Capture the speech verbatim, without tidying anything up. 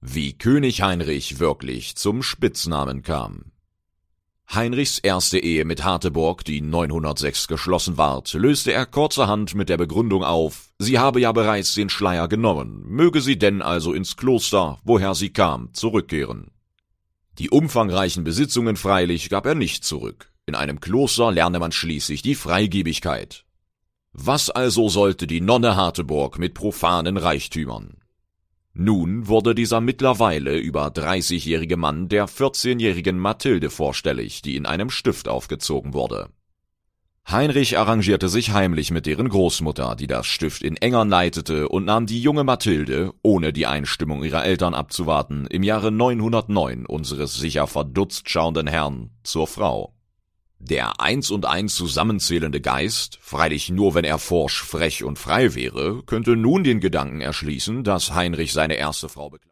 Wie König Heinrich wirklich zum Spitznamen kam. Heinrichs erste Ehe mit Harteburg, die neunhundertsechs geschlossen ward, löste er kurzerhand mit der Begründung auf, sie habe ja bereits den Schleier genommen, möge sie denn also ins Kloster, woher sie kam, zurückkehren. Die umfangreichen Besitzungen freilich gab er nicht zurück. In einem Kloster lerne man schließlich die Freigebigkeit. Was also sollte die Nonne Harteburg mit profanen Reichtümern? Nun wurde dieser mittlerweile über dreißigjährige Mann der vierzehnjährigen Mathilde vorstellig, die in einem Stift aufgezogen wurde. Heinrich arrangierte sich heimlich mit deren Großmutter, die das Stift in Engern leitete, und nahm die junge Mathilde, ohne die Einstimmung ihrer Eltern abzuwarten, im Jahre neunhundertneun unseres sicher verdutzt schauenden Herrn zur Frau. Der eins und eins zusammenzählende Geist, freilich nur wenn er forsch, frech und frei wäre, könnte nun den Gedanken erschließen, dass Heinrich seine erste Frau bekleidet.